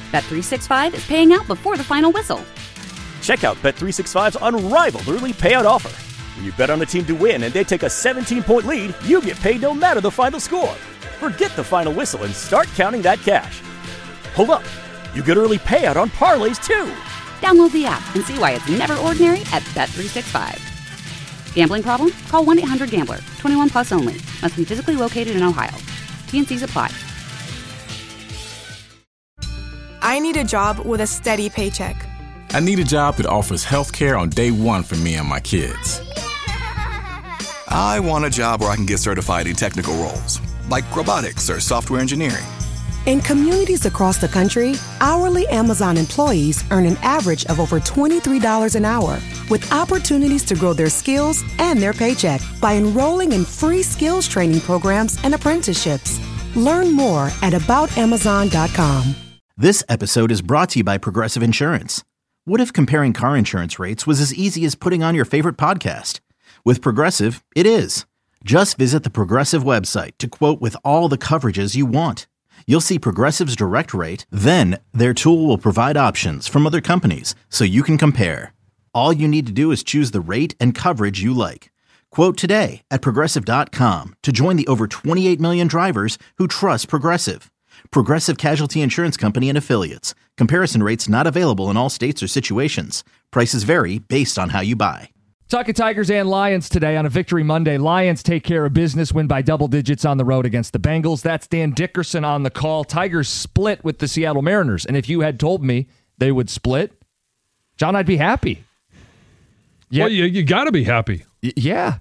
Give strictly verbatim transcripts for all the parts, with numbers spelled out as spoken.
Bet three sixty-five is paying out before the final whistle. Check out Bet three sixty-five's unrivaled early payout offer. When you bet on a team to win and they take a seventeen-point lead, you get paid no matter the final score. Forget the final whistle and start counting that cash. Hold up. You get early payout on parlays, too. Download the app and see why it's never ordinary at Bet three sixty-five. Gambling problem? Call one eight hundred gambler. twenty-one plus only. Must be physically located in Ohio. T and C's apply. I need a job with a steady paycheck. I need a job that offers health care on day one for me and my kids. I want a job where I can get certified in technical roles, like robotics or software engineering. In communities across the country, hourly Amazon employees earn an average of over twenty-three dollars an hour, with opportunities to grow their skills and their paycheck by enrolling in free skills training programs and apprenticeships. Learn more at about amazon dot com. This episode is brought to you by Progressive Insurance. What if comparing car insurance rates was as easy as putting on your favorite podcast? With Progressive, it is. Just visit the Progressive website to quote with all the coverages you want. You'll see Progressive's direct rate, then their tool will provide options from other companies so you can compare. All you need to do is choose the rate and coverage you like. Quote today at progressive dot com to join the over twenty-eight million drivers who trust Progressive. Progressive Casualty Insurance Company and Affiliates. Comparison rates not available in all states or situations. Prices vary based on how you buy. Talking Tigers and Lions today on a Victory Monday. Lions take care of business, win by double digits on the road against the Bengals. That's Dan Dickerson on the call. Tigers split with the Seattle Mariners. And if you had told me they would split, John, I'd be happy. Yeah, well, you, you got to be happy. Y- yeah.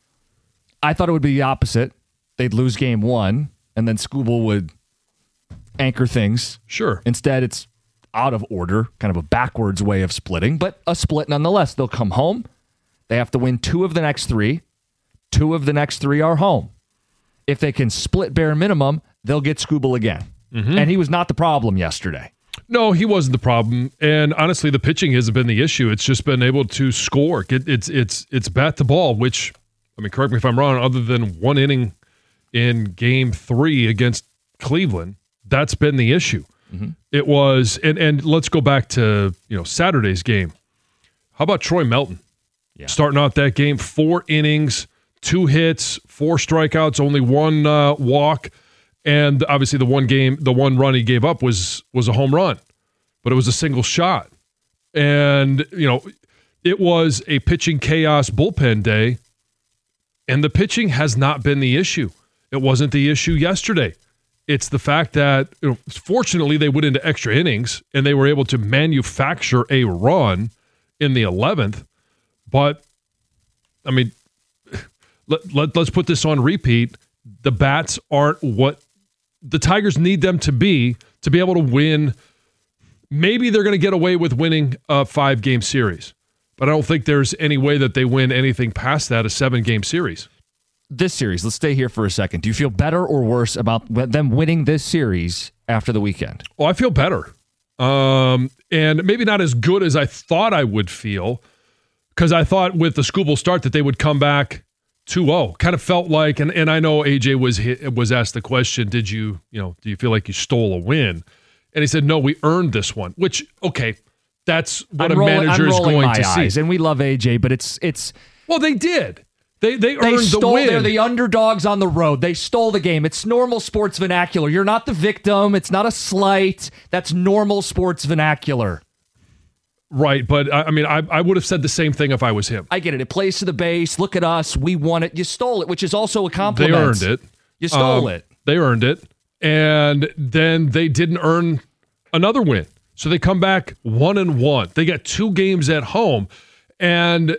I thought it would be the opposite. They'd lose game one, and then Skubal would anchor things. Sure. Instead, it's out of order, kind of a backwards way of splitting, but a split nonetheless. They'll come home. They have to win two of the next three. Two of the next three are home. If they can split bare minimum, they'll get Skubal again. Mm-hmm. And he was not the problem yesterday. No, he wasn't the problem. And honestly, the pitching hasn't been the issue. It's just been able to score. It, it's it's it's bat to ball, which, I mean, correct me if I'm wrong, other than one inning in game three against Cleveland, that's been the issue. Mm-hmm. It was, and, and let's go back to, you know, Saturday's game. How about Troy Melton? Yeah. Starting out that game, four innings, two hits, four strikeouts, only one uh, walk, and obviously the one game, the one run he gave up was was a home run, but it was a single shot. And, you know, it was a pitching chaos bullpen day, and the pitching has not been the issue. It wasn't the issue yesterday. It's the fact that, you know, fortunately they went into extra innings and they were able to manufacture a run in the eleventh. But, I mean, let, let, let's put this on repeat. The bats aren't what the Tigers need them to be to be able to win. Maybe they're going to get away with winning a five-game series. But I don't think there's any way that they win anything past that, a seven-game series. This series, let's stay here for a second. Do you feel better or worse about them winning this series after the weekend? Oh, I feel better. Um, and maybe not as good as I thought I would feel. Because I thought with the Skubal start that they would come back two oh. Kind of felt like, and, and I know A J was hit, was asked the question, did you, you know, do you feel like you stole a win? And he said, no, we earned this one. Which, okay, that's what I'm a rolling, manager I'm is going my to eyes, see. And we love A J, but it's it's. Well, they did. They they earned they stole, the win. They're the underdogs on the road. They stole the game. It's normal sports vernacular. You're not the victim. It's not a slight. That's normal sports vernacular. Right, but I mean, I, I would have said the same thing if I was him. I get it. It plays to the base. Look at us. We won it. You stole it, which is also a compliment. They earned it. You stole um, it. They earned it. And then they didn't earn another win. So they come back one and one. They got two games at home. And,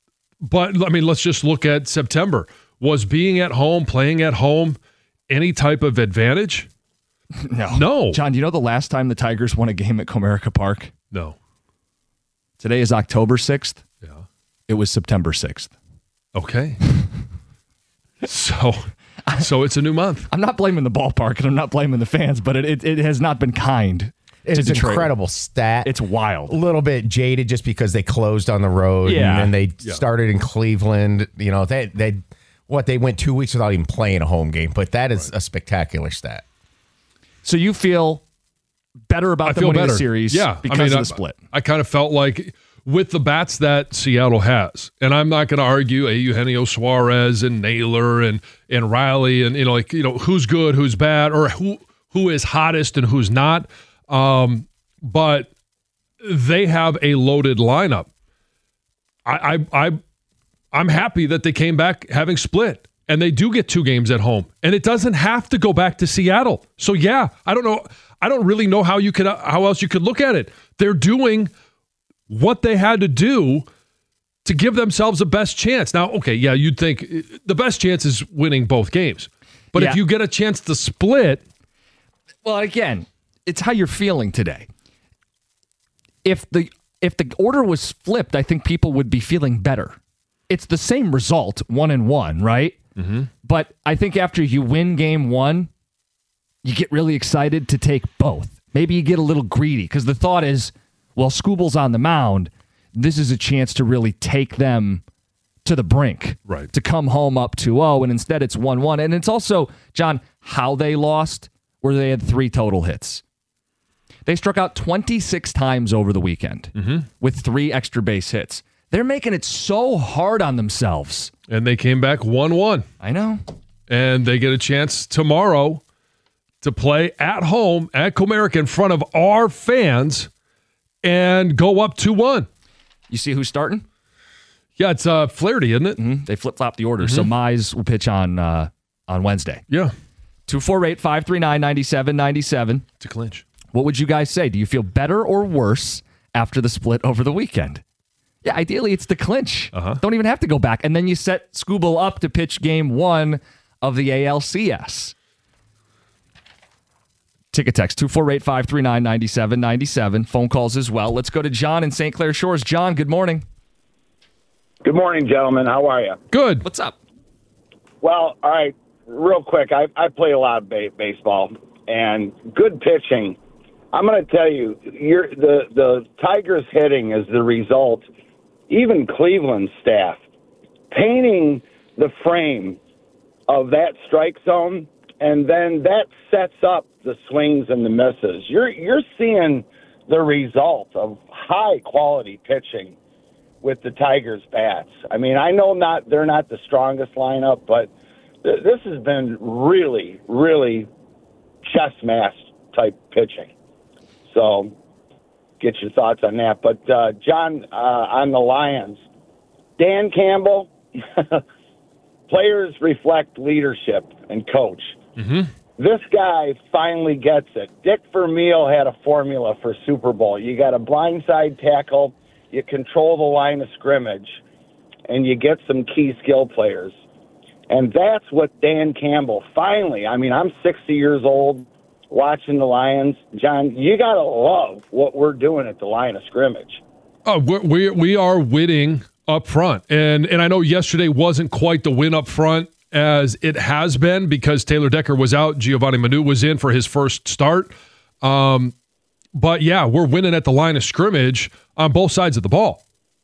but I mean, let's just look at September. Was being at home, playing at home, any type of advantage? No. No. John, do you know the last time the Tigers won a game at Comerica Park? No. Today is October sixth. Yeah. It was September sixth. Okay. so so it's a new month. I'm not blaming the ballpark and I'm not blaming the fans, but it it, it has not been kind. It's an incredible stat. It's wild. A little bit jaded just because they closed on the road yeah. and then they yeah. started in Cleveland. You know, they they what they went two weeks without even playing a home game, but that is right. a spectacular stat. So you feel better about I them feel winning better. the series yeah. because I mean, of I, the split. I kind of felt like with the bats that Seattle has, and I'm not going to argue a Eugenio Suarez and Naylor and and Riley and you know like you know who's good, who's bad, or who who is hottest and who's not. Um, but they have a loaded lineup. I I, I I'm happy that they came back having split. And they do get two games at home. And it doesn't have to go back to Seattle. So, yeah, I don't know. I don't really know how you could, how else you could look at it. They're doing what they had to do to give themselves the best chance. Now, okay, yeah, you'd think the best chance is winning both games. But Yeah. if you get a chance to split. Well, again, it's how you're feeling today. If the if the order was flipped, I think people would be feeling better. It's the same result, one and one, right? Mm-hmm. But I think after you win game one, you get really excited to take both. Maybe you get a little greedy because the thought is, well, Skubal's on the mound. This is a chance to really take them to the brink, right? To come home up two oh, and instead it's one one. And it's also, John, how they lost, where they had three total hits. They struck out twenty-six times over the weekend mm-hmm. with three extra base hits. They're making it so hard on themselves. And they came back one one. I know. And they get a chance tomorrow to play at home at Comerica in front of our fans and go up two one. You see who's starting? Yeah, it's uh, Flaherty, isn't it? Mm-hmm. They flip-flop the order. Mm-hmm. So Mize will pitch on uh, on Wednesday. Yeah. two four eight, five three nine, nine seven nine seven. To clinch. What would you guys say? Do you feel better or worse after the split over the weekend? Yeah, ideally it's the clinch. Uh-huh. Don't even have to go back. And then you set Skubal up to pitch game one of the A L C S. Ticket text, two four eight, five three nine, nine seven nine seven. Phone calls as well. Let's go to John in Saint Clair Shores. John, good morning. Good morning, gentlemen. How are you? Good. What's up? Well, all right, real quick. I, I play a lot of ba- baseball, and good pitching. I'm going to tell you, you're, the, the Tigers hitting is the result, even Cleveland's staff, painting the frame of that strike zone, and then that sets up the swings and the misses. You're you're seeing the result of high-quality pitching with the Tigers' bats. I mean, I know not they're not the strongest lineup, but th- this has been really, really chess match type pitching. So get your thoughts on that. But, uh, John, uh, on the Lions, Dan Campbell, players reflect leadership and coach. Mm-hmm. This guy finally gets it. Dick Vermeil had a formula for Super Bowl. You got a blindside tackle, you control the line of scrimmage, and you get some key skill players. And that's what Dan Campbell finally, I mean, I'm sixty years old watching the Lions. John, you got to love what we're doing at the line of scrimmage. Oh, we're, we we are winning up front. And, and I know yesterday wasn't quite the win up front as it has been because Taylor Decker was out. Giovanni Manu was in for his first start. Um, but, yeah, we're winning at the line of scrimmage on both sides of the ball.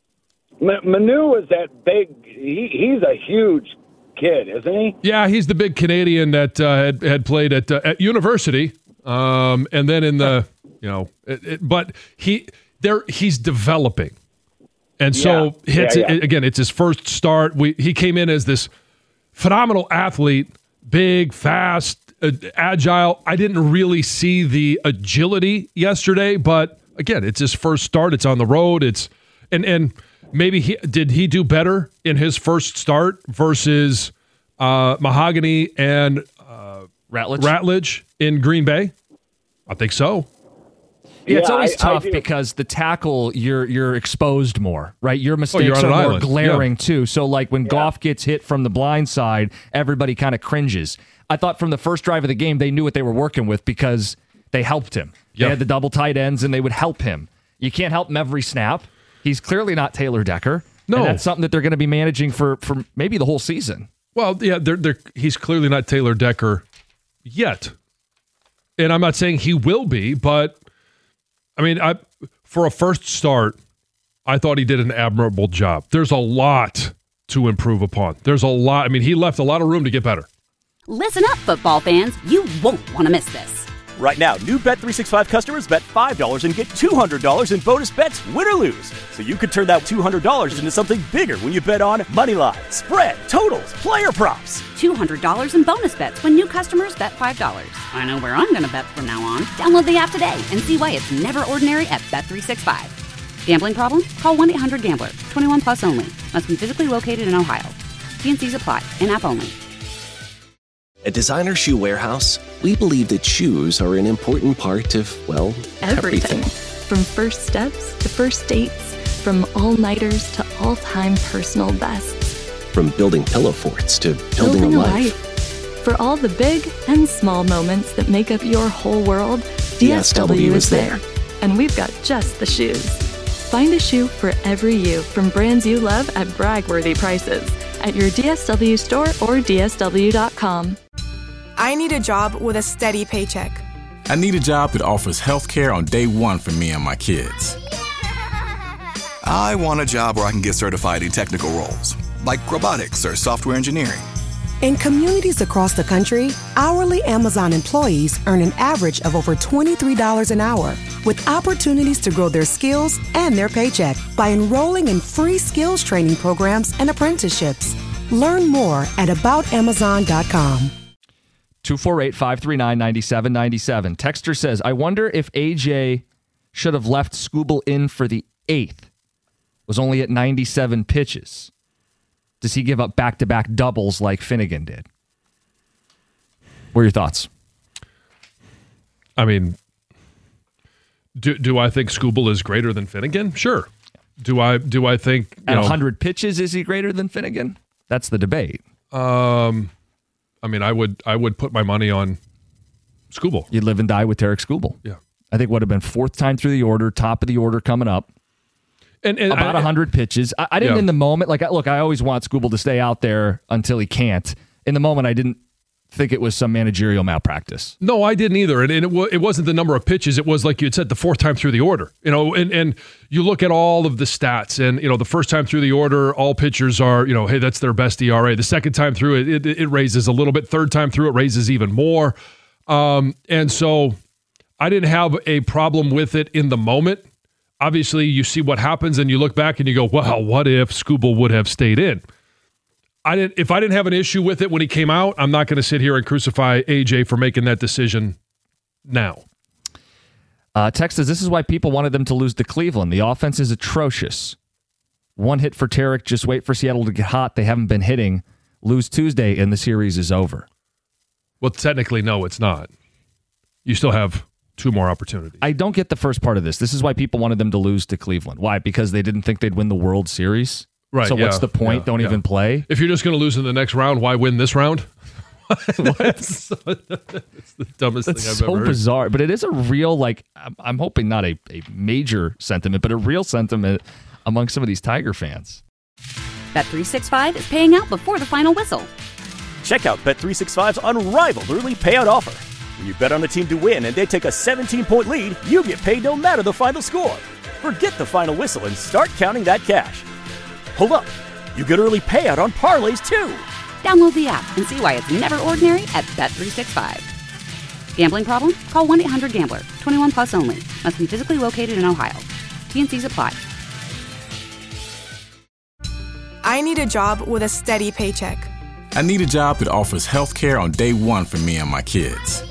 Manu is that big he, – he's a huge kid, isn't he? Yeah, he's the big Canadian that uh, had, had played at uh, at university. Um, and then in the – you know, it, it, but he there he's developing. And so, yeah. hits yeah, yeah. It, again, it's his first start. We He came in as this – phenomenal athlete, big, fast, uh, agile. I didn't really see the agility yesterday, but again, it's his first start. It's on the road. It's and and maybe he did he do better in his first start versus uh, Mahogany and uh, Ratledge. Ratledge in Green Bay? I think so. Yeah, it's Yeah, always I- tough I do. because the tackle, you're you're exposed more, right? Your mistakes you're on are an more island. glaring Yeah. too. So like when Goff gets hit from the blind side, everybody kind of cringes. I thought from the first drive of the game, they knew what they were working with because they helped him. Yeah. They had the double tight ends and they would help him. You can't help him every snap. He's clearly not Taylor Decker. No. And that's something that they're going to be managing for, for maybe the whole season. Well, yeah, they're, they're, he's clearly not Taylor Decker yet. And I'm not saying he will be, but I mean, I for a first start, I thought he did an admirable job. There's a lot to improve upon. There's a lot. I mean, he left a lot of room to get better. Listen up, football fans. You won't want to miss this. Right now, new Bet three sixty-five customers bet five dollars and get two hundred dollars in bonus bets, win or lose. So you could turn that two hundred dollars into something bigger when you bet on Moneyline, spread, totals, player props. two hundred dollars in bonus bets when new customers bet five dollars. I know where I'm going to bet from now on. Download the app today and see why it's never ordinary at Bet three sixty-five. Gambling problem? Call one eight hundred gambler. twenty-one plus only. Must be physically located in Ohio. T N Cs apply. In-app only. At Designer Shoe Warehouse, we believe that shoes are an important part of, well, everything. everything. From first steps to first dates, from all-nighters to all-time personal bests. From building pillow forts to building, building a, a life. life. For all the big and small moments that make up your whole world, D S W is there. And we've got just the shoes. Find a shoe for every you from brands you love at brag-worthy prices at your D S W store or D S W dot com. I need a job with a steady paycheck. I need a job that offers health care on day one for me and my kids. I want a job where I can get certified in technical roles, like robotics or software engineering. In communities across the country, hourly Amazon employees earn an average of over twenty-three dollars an hour, with opportunities to grow their skills and their paycheck by enrolling in free skills training programs and apprenticeships. Learn more at about amazon dot com. two four eight, five three nine, nine seven nine seven. Texter says, I wonder if A J should have left Skubal in for the eighth. Was only at ninety-seven pitches. Does he give up back-to-back doubles like Finnegan did? What are your thoughts? I mean, do do I think Skubal is greater than Finnegan? Sure. Do I do I think you at know, one hundred pitches is he greater than Finnegan? That's the debate. Um, I mean, I would I would put my money on Skubal. You'd live and die with Tarek Skubal. Yeah, I think would have been fourth time through the order, top of the order coming up. And, and about I, one hundred pitches. I, I didn't yeah. in the moment. Like, look, I always want Skubal to stay out there until he can't. In the moment, I didn't think it was some managerial malpractice. No, I didn't either. And, and it, w- it wasn't the number of pitches. It was like you had said, the fourth time through the order. You know, and, and you look at all of the stats, and you know, the first time through the order, all pitchers are, you know, hey, that's their best E R A. The second time through it, it, it raises a little bit. Third time through it raises even more. Um, and so I didn't have a problem with it in the moment. Obviously, you see what happens, and you look back and you go, well, what if Skubal would have stayed in? I didn't. If I didn't have an issue with it when he came out, I'm not going to sit here and crucify A J for making that decision now. Uh, Text says, this is why people wanted them to lose to Cleveland. The offense is atrocious. One hit for Tarek. Just wait for Seattle to get hot. They haven't been hitting. Lose Tuesday, and the series is over. Well, technically, no, it's not. You still have two more opportunities. I don't get the first part of this. This is why people wanted them to lose to Cleveland. Why? Because they didn't think they'd win the World Series? Right. So yeah, what's the point? yeah, don't yeah. even play? If you're just going to lose in the next round, why win this round? What? It's the dumbest That's thing I've so ever heard. bizarre. But it is a real, like, I'm, I'm hoping not a, a major sentiment, but a real sentiment among some of these Tiger fans. Bet three sixty-five is paying out before the final whistle. Check out Bet three sixty-five's unrivaled early payout offer. When you bet on a team to win and they take a seventeen-point lead, you get paid no matter the final score. Forget the final whistle and start counting that cash. Hold up. You get early payout on parlays, too. Download the app and see why it's never ordinary at Bet three sixty-five. Gambling problem? Call one eight hundred gambler. twenty-one plus only. Must be physically located in Ohio. T N Cs apply. I need a job with a steady paycheck. I need a job that offers health care on day one for me and my kids.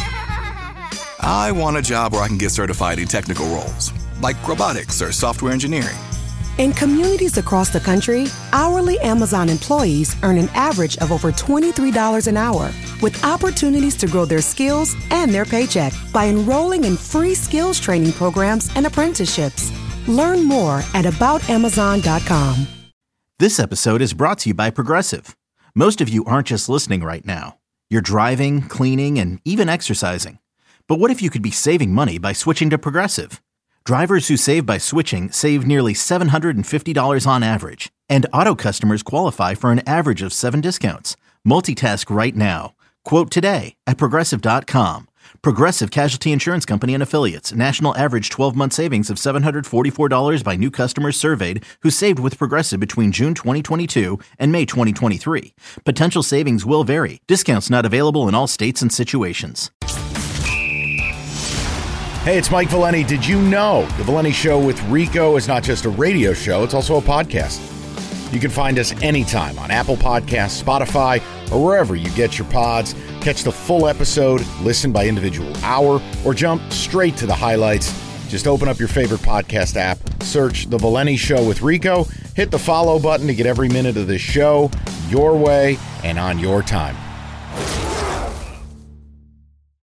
I want a job where I can get certified in technical roles, like robotics or software engineering. In communities across the country, hourly Amazon employees earn an average of over twenty-three dollars an hour, with opportunities to grow their skills and their paycheck by enrolling in free skills training programs and apprenticeships. Learn more at about amazon dot com. This episode is brought to you by Progressive. Most of you aren't just listening right now. You're driving, cleaning, and even exercising. But what if you could be saving money by switching to Progressive? Drivers who save by switching save nearly seven hundred fifty dollars on average, and auto customers qualify for an average of seven discounts. Multitask right now. Quote today at progressive dot com. Progressive Casualty Insurance Company and Affiliates. National average twelve-month savings of seven hundred forty-four dollars by new customers surveyed who saved with Progressive between June twenty twenty-two and May twenty twenty-three. Potential savings will vary. Discounts not available in all states and situations. Hey, it's Mike Valeni. Did you know The Valeni Show with Rico is not just a radio show, it's also a podcast. You can find us anytime on Apple Podcasts, Spotify, or wherever you get your pods. Catch the full episode, listen by individual hour, or jump straight to the highlights. Just open up your favorite podcast app, search The Valeni Show with Rico, hit the follow button to get every minute of this show your way and on your time.